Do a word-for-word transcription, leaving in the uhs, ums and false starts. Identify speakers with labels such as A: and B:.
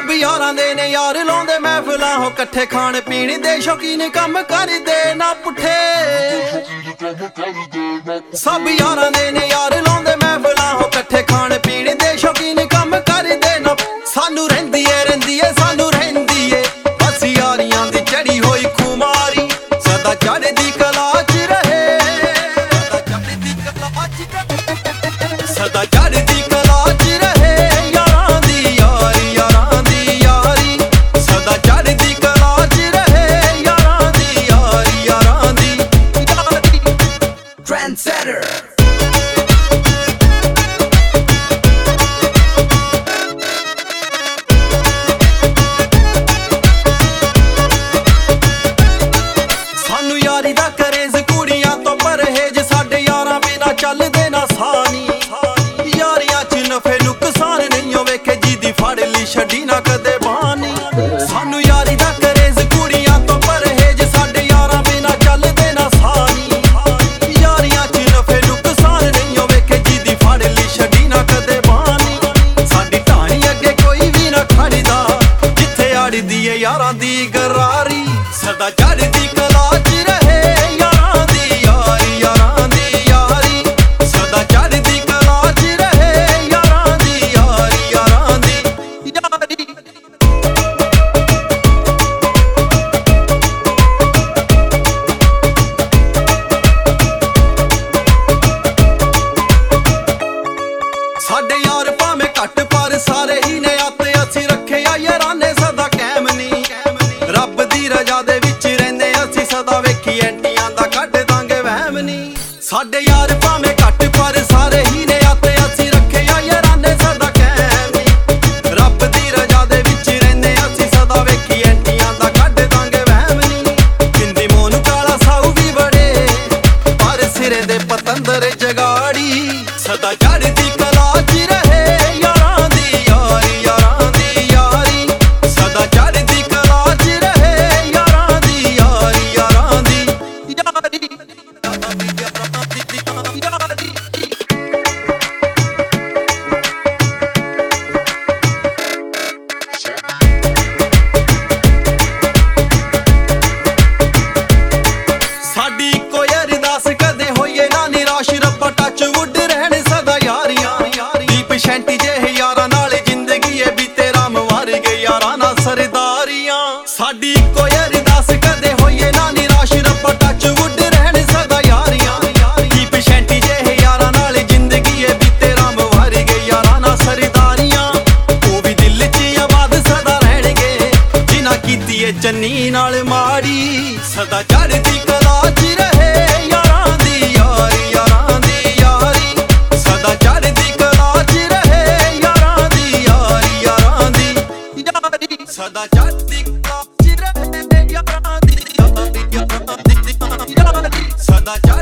A: सब यारां दे ने यार लाउंदे महफिलां हो कट्ठे खाण पीण दे शौकीन कम करदे ना पुट्ठे। सब यारां दे ने यार लाउंदे महफिलां हो कट्ठे खाण पीण दे शौकीन कम करदे ना। सानू रहिंदी ऐ रहिंदी ऐ सानू रहिंदी ऐ बस यारियां दी चढ़ी होई खुमारी। सदा चढ़दी कला च रहे सदा चढ़दी कला च रहे यारां दी यारी यारां दी यारी। सदा चढ़दी कला च रहे यारां दी यारी यारां दी यारी। Trendsetter सानू यारी दा करेज कुड़ियां तो परहेज साडे यारां बिना चलदे ना सानी। यारियां च नफे नुकसान नहीं हो वेखे जिदी फड़ ली छड्डी ना कदे बानी। सानू यारी दा करेज कुड़ियां तो परहेज साडे यारां बिना चलदे ना सानी। यारियां च नफे नुकसान नहीं हो वेखे जिदी फड़ ली छड्डी ना कदे बानी। साडी ढाणी अगे कोई भी ना खड़दा जिथे अड़दी ऐ यारां दी गरारी। सदा चढ़दी कला च रहे यारां दी यारी यारां दी यारी। सदा चढ़दी कला च रहे यारां दी यारी यारां दी यारी। साडे यार भावें घट पर सारे ही ने आते असीं रखिया यारां ने सदा कैम नी। रब दी रजा दे विच रहिंदे असीं सदा वेखी एंटियां दा कढ दांगे वहम नी। साडे यार भावें घट पर सारे ही ने आते असीं रखिया यारां ने सदा कैम नी। रब दी रजा दे विच रहिंदे असीं सदा वेखी एंटियां दा कढ दांगे वहम नी। जिंदी मोनू काला साऊ भी बड़े पर सिरे दे पतंदर जगाड़ी। सदा चढ़दी कला च रहे यारां दी यारी यारां दी यारी। सदा चढ़दी कला च रहे यारां दी यारी यारां दी यारी यारी। साडी कोई अरदास कदे होइए ना निराश रब्बा टच वुड रहण सदा यारियां। दीप शैंटी जेह यारां नाल जिंदगी ऐ बीते राम वार गए यारां ना सरदारियां। साडी कोई अरदास कदे होइए ना निराश रब्बा टच वुड रहण सदा यारियां। दीप शैंटी जेह यारां नाल जिंदगी ऐ बीते राम वार गए यारां ना सरदारियां। ओ भी दिल च आबाद सदा रहणगे जिन्हां कीती ऐ चन्नी नाल माड़ी। सदा चढ़दी कला च रहे यारां दी यारी यारां दी यारी। सदा चढ़दी कला च रहे यारां दी यारी यारां दी यारी। सदा चढ़दी कला च रहे यारां दी यारी यारां दी यारी। सदा